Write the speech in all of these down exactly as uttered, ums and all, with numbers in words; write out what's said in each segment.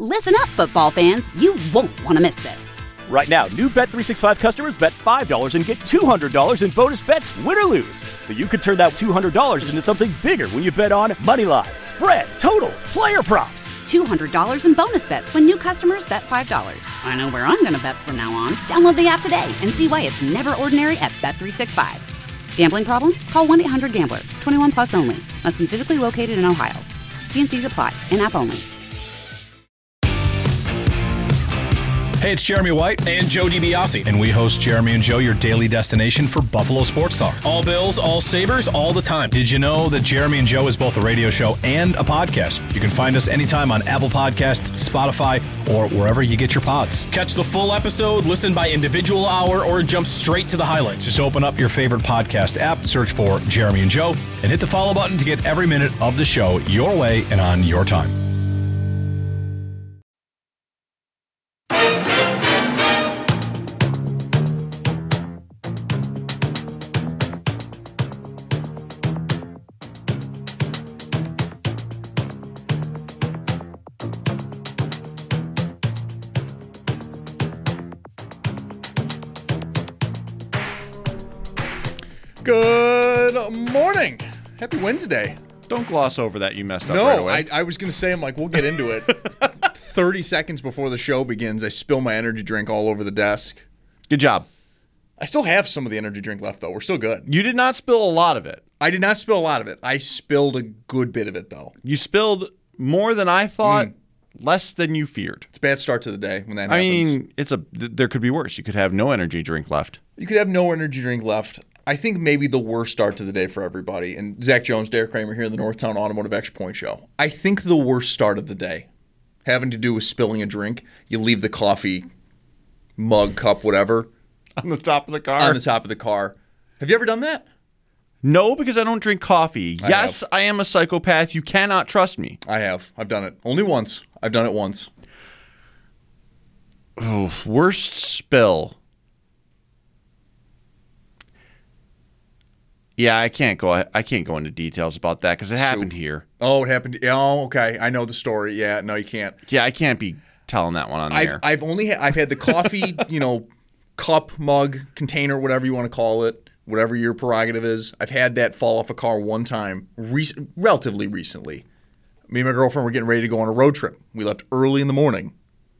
Listen up, football fans. You won't want to miss this. Right now, new Bet three sixty-five customers bet five dollars and get two hundred dollars in bonus bets, win or lose. So you could turn that two hundred dollars into something bigger when you bet on money line, spread, totals, player props. two hundred dollars in bonus bets when new customers bet five dollars. I know where I'm going to bet from now on. Download the app today and see why it's never ordinary at Bet three sixty-five. Gambling problem? Call one eight hundred gambler. twenty-one plus only. Must be physically located in Ohio. T and C's apply. In-app only. Hey, it's Jeremy White and Joe DiBiase. And we host Jeremy and Joe, your daily destination for Buffalo sports talk. All Bills, all Sabres, all the time. Did you know that Jeremy and Joe is both a radio show and a podcast? You can find us anytime on Apple Podcasts, Spotify, or wherever you get your pods. Catch the full episode, listen by individual hour, or jump straight to the highlights. Just open up your favorite podcast app, search for Jeremy and Joe, and hit the follow button to get every minute of the show your way and on your time. Good morning. Happy Wednesday. Don't gloss over that you messed up no, right away. I, I was going to say, I'm like, we'll get into it. thirty seconds before the show begins, I spill my energy drink all over the desk. Good job. I still have some of the energy drink left, though. We're still good. You did not spill a lot of it. I did not spill a lot of it. I spilled a good bit of it, though. You spilled more than I thought, mm. less than you feared. It's a bad start to the day when that I happens. I mean, it's a. there could be worse. You could have no energy drink left. You could have no energy drink left. I think maybe the worst start to the day for everybody, and Zach Jones, Derek Kramer here in the Northtown Automotive Extra Point Show. I think the worst start of the day, having to do with spilling a drink, you leave the coffee mug, cup, whatever. On the top of the car? On the top of the car. Have you ever done that? No, because I don't drink coffee. I yes, have. I am a psychopath. You cannot trust me. I have. I've done it. Only once. I've done it once. Oh, worst spill. Yeah, I can't go. I can't go into details about that because it happened here. Oh, it happened. Oh, okay. I know the story. Yeah, no, you can't. Yeah, I can't be telling that one on I've, there. I've only had, I've had the coffee, you know, cup, mug, container, whatever you want to call it, whatever your prerogative is. I've had that fall off a car one time, rec- relatively recently. Me and my girlfriend were getting ready to go on a road trip. We left early in the morning.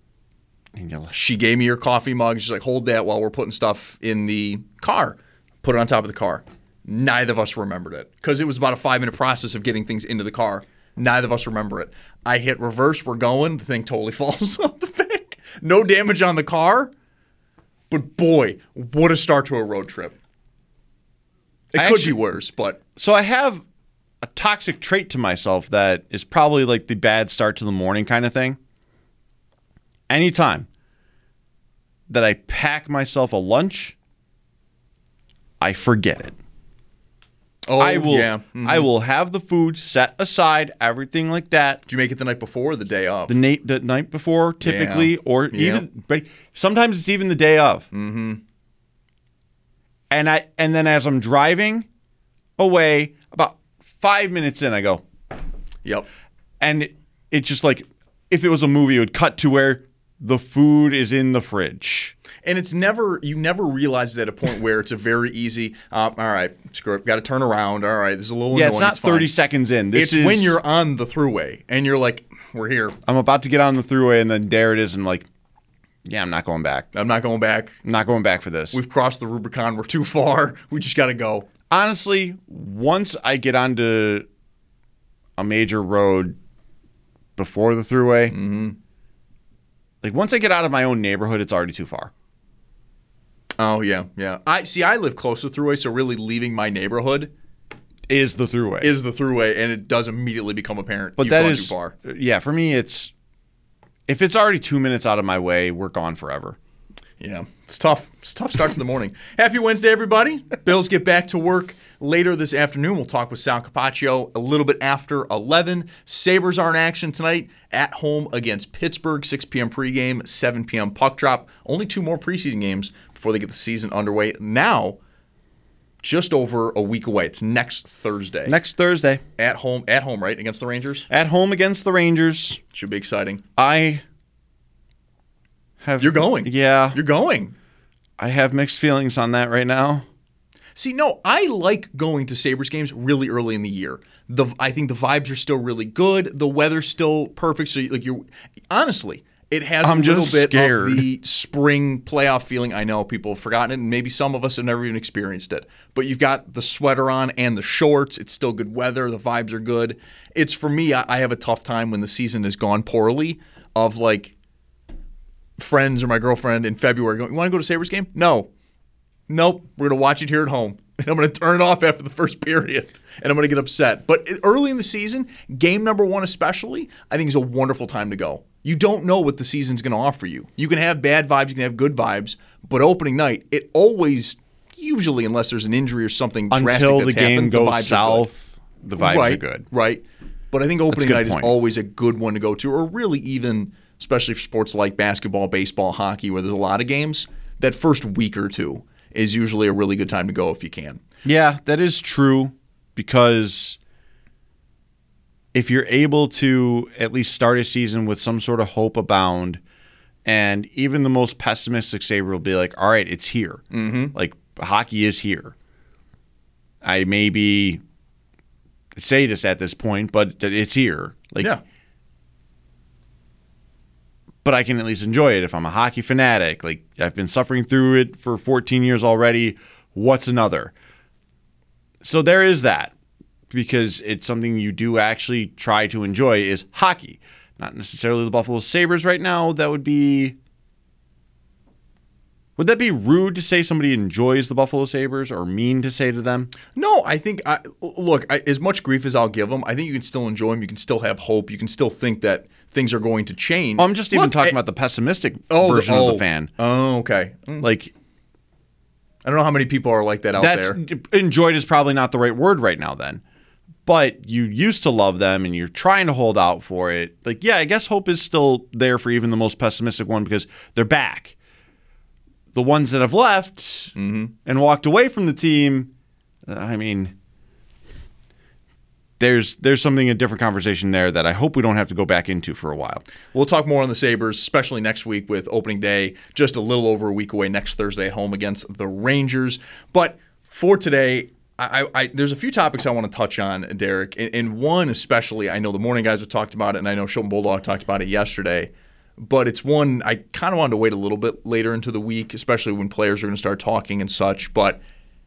She gave me her coffee mug. She's like, hold that while we're putting stuff in the car. Put it on top of the car. Neither of us remembered it because it was about a five-minute process of getting things into the car. Neither of us remember it. I hit reverse. We're going. The thing totally falls off the bank. No damage on the car, but boy, what a start to a road trip. It I could actually, be worse, but... So I have a toxic trait to myself that is probably like the bad start to the morning kind of thing. Anytime that I pack myself a lunch, I forget it. Oh, I will, yeah. Mm-hmm. I will have the food set aside, everything like that. Did you make it the night before or the day of? The, na- the night before, typically, yeah. or yeah. even, but sometimes it's even the day of. Mm-hmm. And I, and then as I'm driving away, about five minutes in, I go, yep. And it, it's just like, if it was a movie, it would cut to where the food is in the fridge. And it's never, you never realize it at a point where it's a very easy, um, all right, screw it, got to turn around, all right, this is a little yeah, annoying. it's not it's thirty fine. seconds in. This it's is, when you're on the thruway and you're like, we're here. I'm about to get on the thruway and then there it is and like, yeah, I'm not going back. I'm not going back. I'm not going back for this. We've crossed the Rubicon. We're too far. We just got to go. Honestly, once I get onto a major road before the thruway, mm-hmm. like once I get out of my own neighborhood, it's already too far. Oh, yeah, yeah. I see, I live close to the thruway, so really leaving my neighborhood is the thruway. Is the thruway, and it does immediately become apparent. But You've that gone is too far. Yeah, for me, it's if it's already two minutes out of my way, we're gone forever. Yeah, it's tough. It's a tough start to the morning. Happy Wednesday, everybody. Bills get back to work later this afternoon. We'll talk with Sal Capaccio a little bit after eleven. Sabres are in action tonight at home against Pittsburgh, six p.m. pregame, seven p.m. puck drop. Only two more preseason games before they get the season underway. Now, just over a week away. It's next Thursday. Next Thursday. At home, at home, right? Against the Rangers? At home against the Rangers. Should be exciting. I have You're going. Yeah, You're going. I have mixed feelings on that right now. See, no, I like going to Sabres games really early in the year. The I think the vibes are still really good. The weather's still perfect. So, like, you're honestly, it has I'm a little just bit scared. of the spring playoff feeling. I know people have forgotten it, and maybe some of us have never even experienced it. But you've got the sweater on and the shorts. It's still good weather. The vibes are good. It's for me. I, I have a tough time when the season has gone poorly. Of like friends or my girlfriend in February going, "You want to go to Sabres game?" No. Nope, we're going to watch it here at home. And I'm going to turn it off after the first period, and I'm going to get upset. But early in the season, game number one especially, I think is a wonderful time to go. You don't know what the season's going to offer you. You can have bad vibes, you can have good vibes, but opening night, it always, usually unless there's an injury or something drastic Until that's the game happened, goes the vibes south, the vibes right, are good. Right. But I think opening good night point. is always a good one to go to, or really even, especially for sports like basketball, baseball, hockey, where there's a lot of games, that first week or two is usually a really good time to go if you can. Yeah, that is true, because if you're able to at least start a season with some sort of hope abound, and even the most pessimistic Sabre will be like, all right, it's here. Mm-hmm. Like, hockey is here. I may be a sadist at this point, but it's here. Like, Yeah. but I can at least enjoy it if I'm a hockey fanatic. Like, I've been suffering through it for fourteen years already. What's another? So there is that, because it's something you do actually try to enjoy is hockey. Not necessarily the Buffalo Sabres right now. That would be... Would that be rude to say somebody enjoys the Buffalo Sabres, or mean to say to them? No, I think, I, look, I, as much grief as I'll give them, I think you can still enjoy them. You can still have hope. You can still think that things are going to change. Well, I'm just even Look, talking I- about the pessimistic oh, version oh, of the fan. Oh, okay. Mm. Like, I don't know how many people are like that out that's there. enjoyed is probably not the right word right now then. But you used to love them and you're trying to hold out for it. Like, yeah, I guess hope is still there for even the most pessimistic one, because they're back. The ones that have left Mm-hmm. and walked away from the team, uh, I mean, there's there's something, a different conversation there that I hope we don't have to go back into for a while. We'll talk more on the Sabres, especially next week with opening day, just a little over a week away, next Thursday at home against the Rangers. But for today, I, I, there's a few topics I want to touch on, Derek, and, and one especially, I know the morning guys have talked about it, and I know Shilton Bulldog talked about it yesterday, but it's one I kind of wanted to wait a little bit later into the week, especially when players are going to start talking and such, but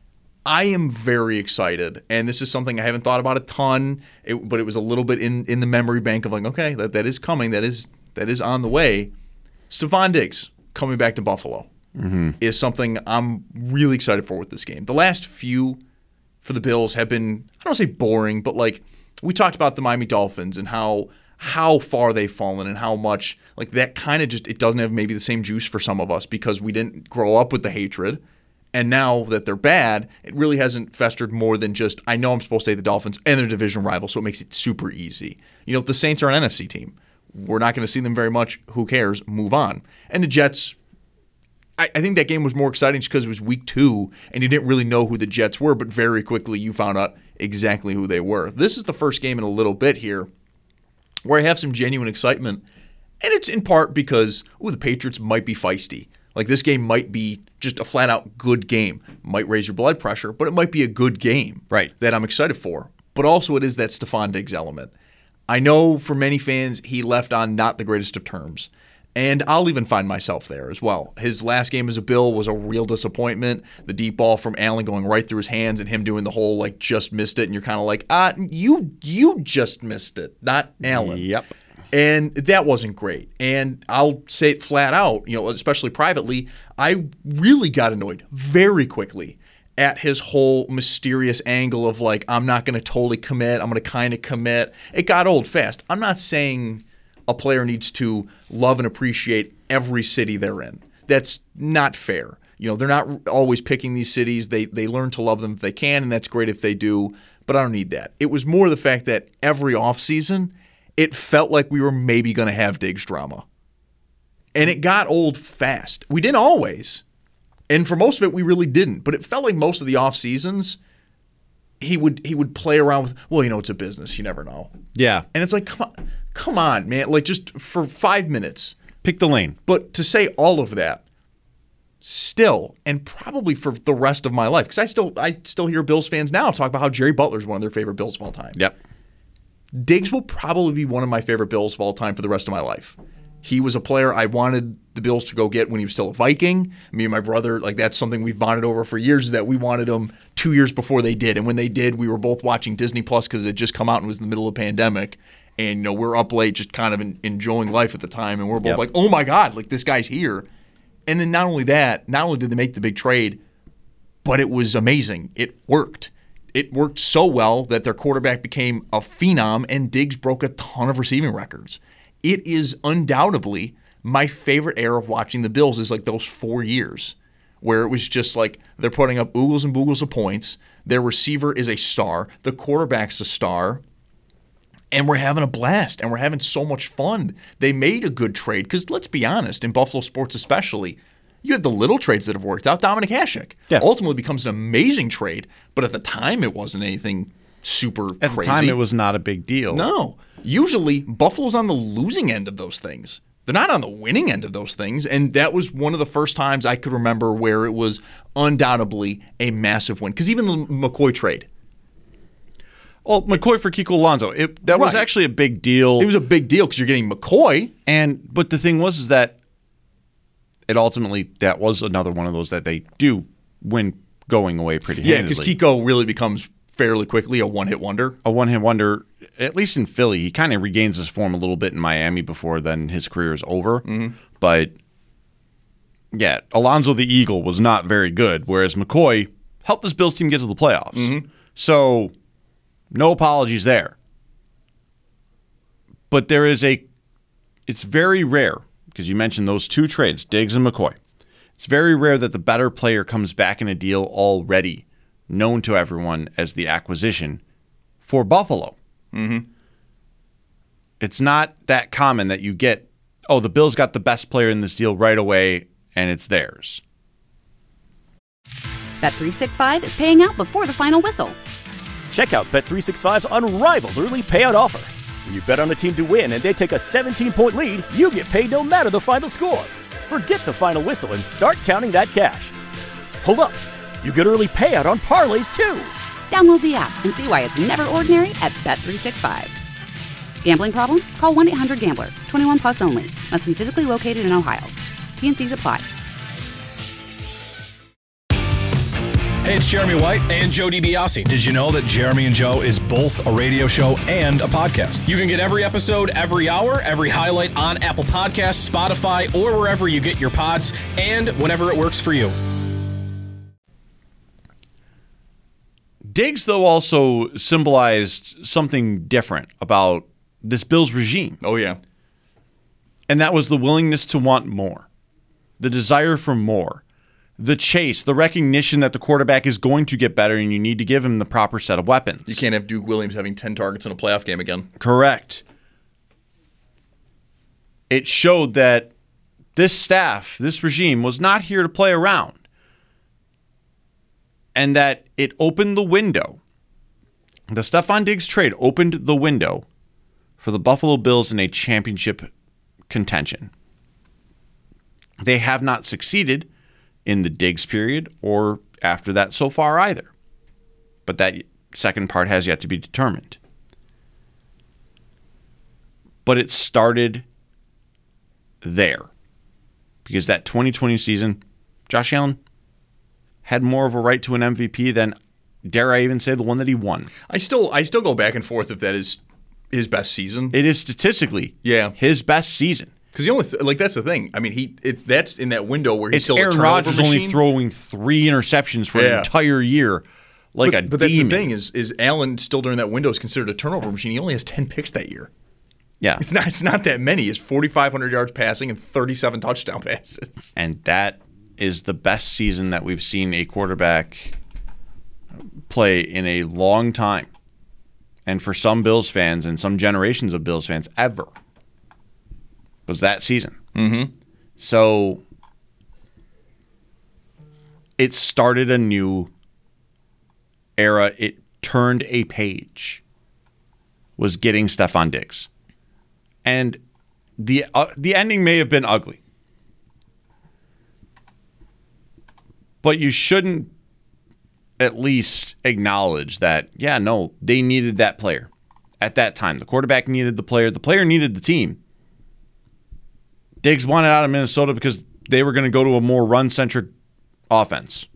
I am very excited, and this is something I haven't thought about a ton, it, but it was a little bit in, in the memory bank of like, okay, that, that is coming, that is that is on the way. Stephon Diggs coming back to Buffalo mm-hmm. is something I'm really excited for with this game. The last few for the Bills have been, I don't want to say boring, but like we talked about the Miami Dolphins and how how far they've fallen and how much like that kind of just, it doesn't have maybe the same juice for some of us because we didn't grow up with the hatred. And now that they're bad, it really hasn't festered more than just, I know I'm supposed to hate the Dolphins and their division rival, so it makes it super easy. You know, the Saints are an N F C team. We're not going to see them very much. Who cares? Move on. And the Jets, I, I think that game was more exciting just because it was week two and you didn't really know who the Jets were, but very quickly you found out exactly who they were. This is the first game in a little bit here where I have some genuine excitement, and it's in part because, ooh, the Patriots might be feisty. Like, this game might be just a flat-out good game. Might raise your blood pressure, but it might be a good game right. that I'm excited for. But also it is that Stephon Diggs element. I know for many fans he left on not the greatest of terms, and I'll even find myself there as well. His last game as a Bill was a real disappointment. The deep ball from Allen going right through his hands and him doing the whole, like, just missed it, and you're kind of like, ah, you, you just missed it, not Allen. Yep. And that wasn't great. And I'll say it flat out, you know, especially privately, I really got annoyed very quickly at his whole mysterious angle of like, I'm not going to totally commit, I'm going to kind of commit. It got old fast. I'm not saying a player needs to love and appreciate every city they're in. That's not fair. You know, they're not always picking these cities. They they learn to love them if they can, and that's great if they do, but I don't need that. It was more the fact that every offseason, it felt like we were maybe going to have Diggs drama. And it got old fast. We didn't always. And for most of it, we really didn't. But it felt like most of the off seasons, he would he would play around with, well, you know, it's a business. You never know. Yeah. And it's like, come on, come on, man. Like, just for five minutes, Pick the lane. But to say all of that, still, and probably for the rest of my life, because I still I still hear Bills fans now talk about how Jerry Butler's one of their favorite Bills of all time. Yep. Diggs will probably be one of my favorite Bills of all time for the rest of my life. He was a player I wanted the Bills to go get when he was still a Viking. Me and my brother, like that's something we've bonded over for years, is that we wanted him two years before they did. And when they did, we were both watching Disney Plus because it had just come out and was in the middle of the pandemic. And, you know, we're up late just kind of in, enjoying life at the time. And we're both Yep. like, oh my God, like this guy's here. And then not only that, not only did they make the big trade, but it was amazing. It worked. It worked so well that their quarterback became a phenom and Diggs broke a ton of receiving records. It is undoubtedly my favorite era of watching the Bills is like those four years where it was just like they're putting up oogles and boogles of points. Their receiver is a star. The quarterback's a star. And we're having a blast, and we're having so much fun. They made a good trade because, let's be honest, in Buffalo sports especially, you have the little trades that have worked out. Dominic Hasek Yeah. ultimately becomes an amazing trade, but at the time it wasn't anything super At crazy. the time, it was not a big deal. No. Usually, Buffalo's on the losing end of those things. They're not on the winning end of those things, and that was one of the first times I could remember where it was undoubtedly a massive win. Because even the McCoy trade, Well, McCoy for Kiko Alonso, it, that was Right. actually a big deal. it was a big deal because you're getting McCoy. And but the thing was is that it ultimately that was another one of those that they do win going away pretty Yeah, handedly. because Kiko really becomes fairly quickly a one-hit wonder. a one hit wonder, at least in Philly, he kind of regains his form a little bit in Miami before then his career is over. Mm-hmm. But yeah, Alonzo the Eagle was not very good, whereas McCoy helped this Bills team get to the playoffs. Mm-hmm. So no apologies there. But there is a it's very rare, because you mentioned those two trades, Diggs and McCoy. It's very rare that the better player comes back in a deal already known to everyone as the acquisition for Buffalo. Mm-hmm. It's not that common that you get, oh, the Bills got the best player in this deal right away, and it's theirs. Bet three sixty-five is paying out before the final whistle. Check out Bet three sixty-five's unrivaled early payout offer. When you bet on a team to win and they take a seventeen-point lead, you get paid no matter the final score. Forget the final whistle and start counting that cash. Hold up. You get early payout on parlays, too. Download the app and see why it's never ordinary at Bet three sixty-five. Gambling problem? Call one eight hundred gambler. twenty-one plus only. Must be physically located in Ohio. T and Cs apply. Hey, it's Jeremy White and Joe DiBiase. Did you know that Jeremy and Joe is both a radio show and a podcast? You can get every episode every hour, every highlight on Apple Podcasts, Spotify, or wherever you get your pods, and whenever it works for you. Diggs, though, also symbolized something different about this Bills regime, Oh, yeah. and that was the willingness to want more, the desire for more, the chase, the recognition that the quarterback is going to get better and you need to give him the proper set of weapons. You can't have Duke Williams having ten targets in a playoff game again. Correct. It showed that this staff, this regime, was not here to play around. And that it opened the window. The Stephon Diggs trade opened the window for the Buffalo Bills in a championship contention. They have not succeeded in the Diggs period or after that so far either. But that second part has yet to be determined. But it started there. Because that twenty twenty season, Josh Allen had more of a right to an M V P than, dare I even say, the one that he won. I still I still go back and forth if that is his best season. It is statistically Yeah. his best season. Because the only th- like that's the thing. I mean, he it, that's in that window where he's It's still Aaron a turnover Rodgers only machine. throwing three interceptions for an Yeah. entire year, like but, a but that's demon. the thing is is Allen still during that window is considered a turnover machine. He only has ten picks that year. Yeah, It's not it's not that many. It's forty-five hundred yards passing and thirty-seven touchdown passes. and that is the best season that we've seen a quarterback play in a long time, and for some Bills fans and some generations of Bills fans ever, was that season. Mm-hmm. So it started a new era. It turned a page, was getting Stephon Diggs. And the uh, the ending may have been ugly, but you shouldn't at least acknowledge that, yeah, no, they needed that player at that time. The quarterback needed the player. The player needed the team. Diggs wanted out of Minnesota because they were going to go to a more run-centric offense.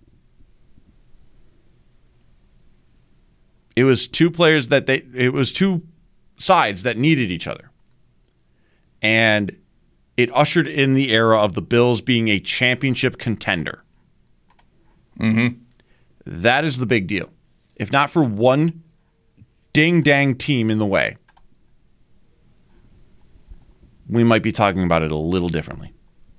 It was two players that they, it was two sides that needed each other. And it ushered in the era of the Bills being a championship contender. Mm-hmm. That is the big deal. If not for one ding-dang team in the way, we might be talking about it a little differently.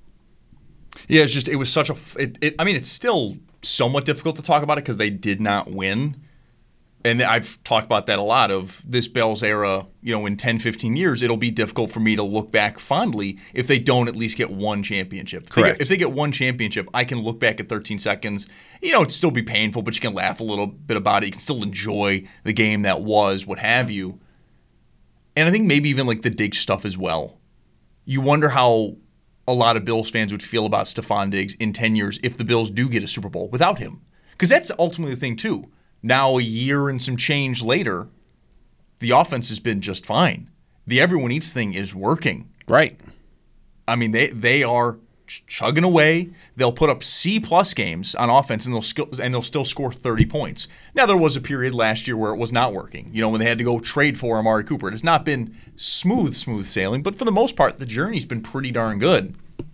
Yeah, it's just, it was such a, it, it, I mean, it's still somewhat difficult to talk about it because they did not win. And I've talked about that a lot of this Bills era, you know, in ten, fifteen years, it'll be difficult for me to look back fondly if they don't at least get one championship. If Correct. They get, if they get one championship, I can look back at thirteen seconds. You know, it'd still be painful, but you can laugh a little bit about it. You can still enjoy the game that was, what have you. And I think maybe even like the Diggs stuff as well. You wonder how a lot of Bills fans would feel about Stephon Diggs in ten years if the Bills do get a Super Bowl without him. Because that's ultimately the thing, too. Now, a year and some change later, the offense has been just fine. The everyone eats thing is working. Right. I mean, they they are chugging away. They'll put up C-plus games on offense, and they'll sk- and they'll still score thirty points. Now, there was a period last year where it was not working. You know, when they had to go trade for Amari Cooper. It has not been smooth, smooth sailing, but for the most part, the journey's been pretty darn good.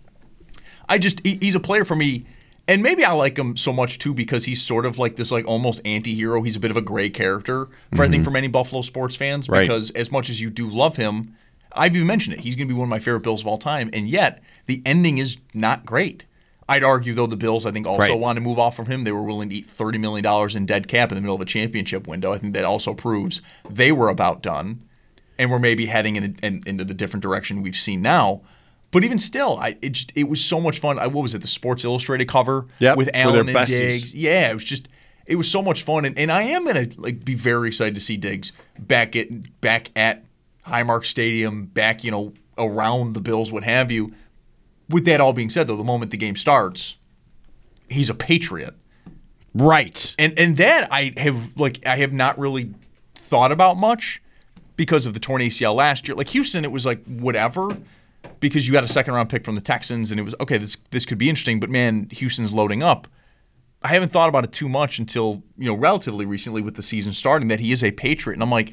I just he, he's a player for me. And maybe I like him so much, too, because he's sort of like this like almost anti-hero. He's a bit of a gray character, for mm-hmm. I think, for many Buffalo sports fans. Right. Because as much as you do love him, I've even mentioned it. He's going to be one of my favorite Bills of all time. And yet, the ending is not great. I'd argue, though, the Bills, I think, also right. want to move off from him. They were willing to eat thirty million dollars in dead cap in the middle of a championship window. I think that also proves they were about done. And we're maybe heading in, in, into the different direction we've seen now. But even still, I it, just, it was so much fun. I, what was it, the Sports Illustrated cover yep, with Allen and besties. Diggs? Yeah, it was just it was so much fun, and, and I am gonna like be very excited to see Diggs back at back at Highmark Stadium, back you know around the Bills, what have you. With that all being said, though, the moment the game starts, he's a Patriot, right? And and that I have like I have not really thought about much because of the torn A C L last year. Like Houston, it was like whatever. Because you got a second round pick from the Texans, and it was okay. This this could be interesting, but man, Houston's loading up. I haven't thought about it too much until you know relatively recently with the season starting that he is a Patriot, and I'm like,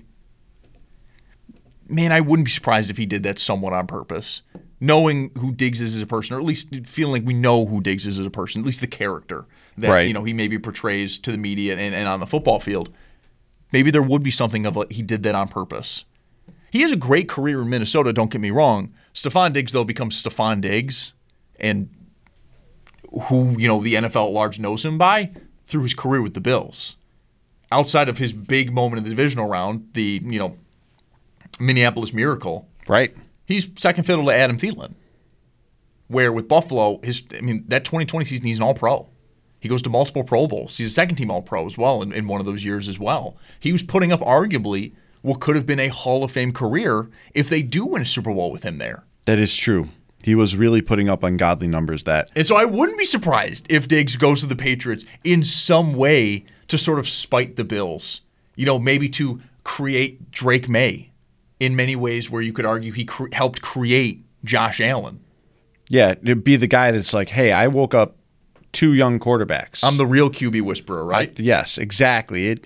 man, I wouldn't be surprised if he did that somewhat on purpose, knowing who Diggs is as a person, or at least feeling like we know who Diggs is as a person, at least the character that right. you know he maybe portrays to the media and, and on the football field. Maybe there would be something of like he did that on purpose. He has a great career in Minnesota, don't get me wrong. Stephon Diggs, though, becomes Stephon Diggs, and who, you know, the N F L at large knows him by through his career with the Bills. Outside of his big moment in the divisional round, the, you know, Minneapolis Miracle. Right. He's second fiddle to Adam Thielen. Where with Buffalo, his I mean, that twenty twenty season, he's an all-pro. He goes to multiple Pro Bowls. He's a second-team all-pro as well in, in one of those years as well. He was putting up arguably what could have been a Hall of Fame career if they do win a Super Bowl with him there. That is true. He was really putting up ungodly numbers that. And so I wouldn't be surprised if Diggs goes to the Patriots in some way to sort of spite the Bills. You know, maybe to create Drake May in many ways where you could argue he cre- helped create Josh Allen. Yeah, it'd be the guy that's like, hey, I woke up two young quarterbacks. I'm the real Q B whisperer, right? I, yes, exactly. It.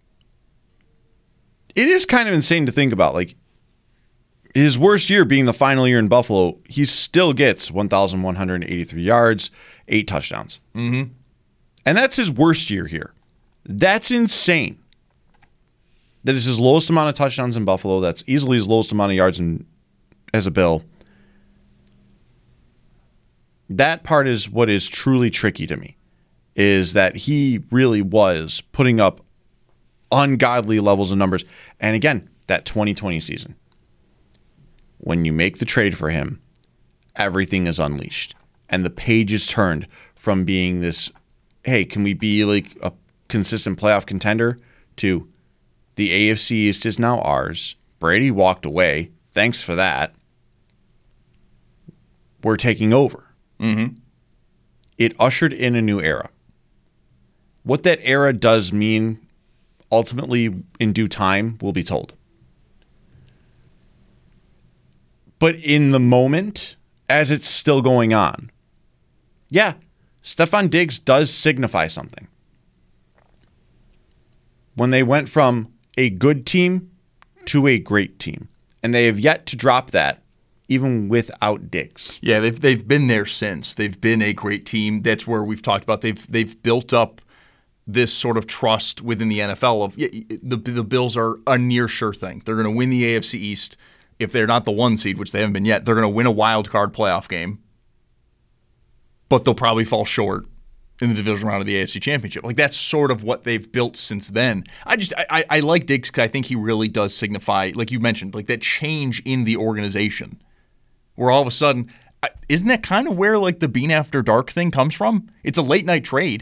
It is kind of insane to think about. Like, his worst year being the final year in Buffalo, he still gets one thousand one hundred eighty-three yards, eight touchdowns. Mm-hmm. And that's his worst year here. That's insane. That is his lowest amount of touchdowns in Buffalo. That's easily his lowest amount of yards in, as a Bill. That part is what is truly tricky to me, is that he really was putting up ungodly levels of numbers. And again, that twenty twenty season, when you make the trade for him, everything is unleashed. And the page is turned from being this, hey, can we be like a consistent playoff contender, to the A F C East is now ours. Brady walked away. Thanks for that. were taking over, Mm-hmm. it ushered in a new era. What that era does mean, ultimately, in due time, will be told. But in the moment, as it's still going on, yeah, Stefon Diggs does signify something. When they went from a good team to a great team, and they have yet to drop that, even without Diggs. Yeah, they've they've been there since. They've been a great team. That's where we've talked about. They've they've built up this sort of trust within the N F L of yeah, the the Bills are a near sure thing. They're going to win the A F C East. If they're not the one seed, which they haven't been yet, they're going to win a wild card playoff game. But they'll probably fall short in the division round of the A F C Championship. Like, that's sort of what they've built since then. I just I, I like Diggs because I think he really does signify, like you mentioned, like that change in the organization, where all of a sudden, isn't that kind of where like the Bean After Dark thing comes from? It's a late night trade.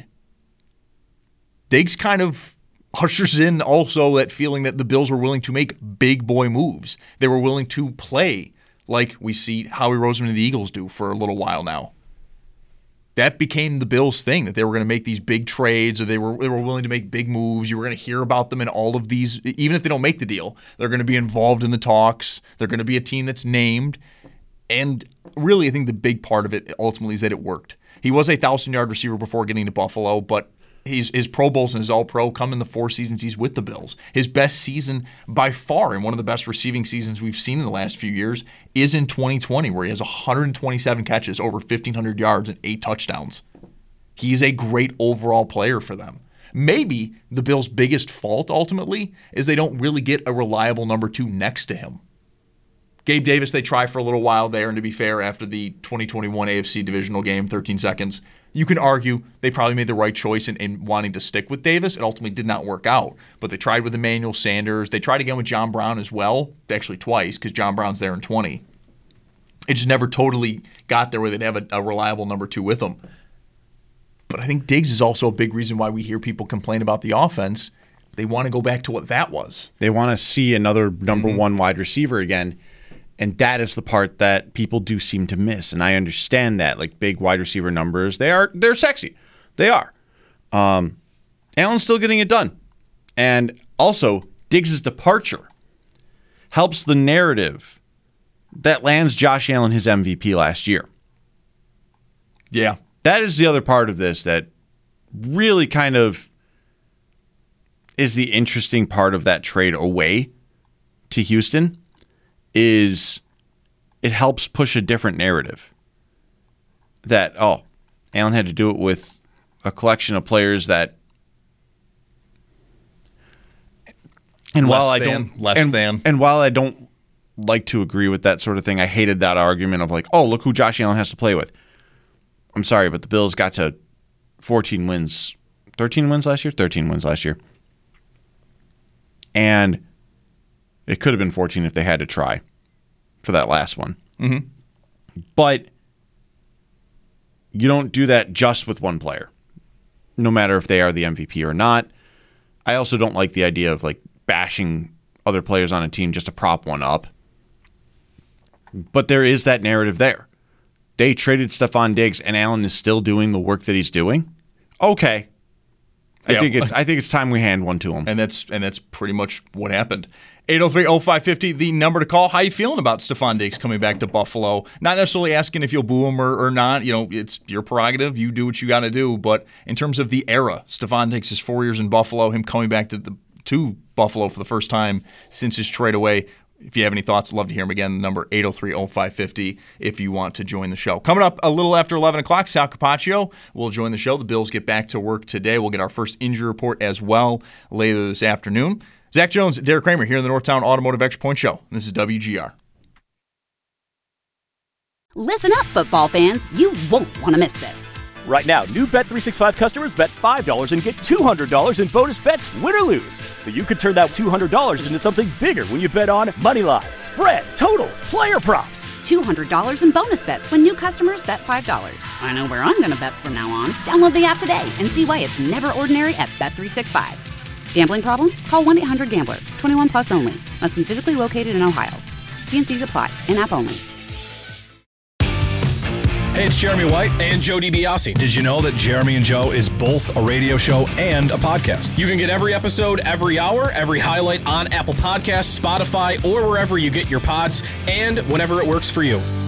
Diggs kind of ushers in also that feeling that the Bills were willing to make big boy moves. They were willing to play like we see Howie Roseman and the Eagles do for a little while now. That became the Bills' thing, that they were going to make these big trades, or they were they were willing to make big moves. You were going to hear about them in all of these, even if they don't make the deal. They're going to be involved in the talks. They're going to be a team that's named. And really, I think the big part of it ultimately is that it worked. He was a one thousand-yard receiver before getting to Buffalo, but his, his Pro Bowls and his All-Pro come in the four seasons he's with the Bills. His best season by far, and one of the best receiving seasons we've seen in the last few years, is in twenty twenty, where he has one hundred twenty-seven catches, over fifteen hundred yards, and eight touchdowns. He's a great overall player for them. Maybe the Bills' biggest fault, ultimately, is they don't really get a reliable number two next to him. Gabe Davis, they try for a little while there, and to be fair, after the twenty twenty-one A F C divisional game, thirteen seconds, you can argue they probably made the right choice in, in wanting to stick with Davis. It ultimately did not work out. But they tried with Emmanuel Sanders. They tried again with John Brown as well, actually twice, because John Brown's there in twenty. It just never totally got there where they'd have a, a reliable number two with them. But I think Diggs is also a big reason why we hear people complain about the offense. They want to go back to what that was. They want to see another number mm-hmm. one wide receiver again. And that is the part that people do seem to miss. And I understand that. Like, big wide receiver numbers, they are, they're sexy. They are. Um, Allen's still getting it done. And also, Diggs' departure helps the narrative that lands Josh Allen his M V P last year. Yeah. That is the other part of this that really kind of is the interesting part of that trade away to Houston. Is it helps push a different narrative that, oh, Allen had to do it with a collection of players that, and less while I than, don't less and, than, and while I don't like to agree with that sort of thing, I hated that argument of like, oh, look who Josh Allen has to play with. I'm sorry, but the Bills got to fourteen wins, thirteen wins last year, thirteen wins last year, and it could have been fourteen if they had to try for that last one. Mm-hmm. But you don't do that just with one player, no matter if they are the M V P or not. I also don't like the idea of like bashing other players on a team just to prop one up. But there is that narrative there. They traded Stefon Diggs, and Allen is still doing the work that he's doing. Okay. I Yeah. think it's I think it's time we hand one to him. And that's and that's pretty much what happened. eight oh three oh five five oh, the number to call. How you feeling about Stefon Diggs coming back to Buffalo? Not necessarily asking if you'll boo him or, or not. You know, it's your prerogative. You do what you got to do. But in terms of the era, Stefon Diggs is four years in Buffalo, him coming back to the to Buffalo for the first time since his trade away. If you have any thoughts, I'd love to hear them again. The number eight oh three oh five five oh if you want to join the show. Coming up a little after eleven o'clock, Sal Capaccio will join the show. The Bills get back to work today. We'll get our first injury report as well later this afternoon. Zach Jones, Derek Kramer here in the Northtown Automotive Extra Point Show. This is W G R. Listen up, football fans. You won't want to miss this. Right now, new Bet three sixty-five customers bet five dollars and get two hundred dollars in bonus bets, win or lose. So you could turn that two hundred dollars into something bigger when you bet on money line, spread, totals, player props. two hundred dollars in bonus bets when new customers bet five dollars. I know where I'm going to bet from now on. Download the app today and see why it's never ordinary at Bet three sixty-five. Gambling problem? Call one eight hundred gambler. twenty-one plus only. Must be physically located in Ohio. T and C's apply. In-app only. Hey, it's Jeremy White. And Joe DiBiase. Did you know that Jeremy and Joe is both a radio show and a podcast? You can get every episode, every hour, every highlight on Apple Podcasts, Spotify, or wherever you get your pods, and whenever it works for you.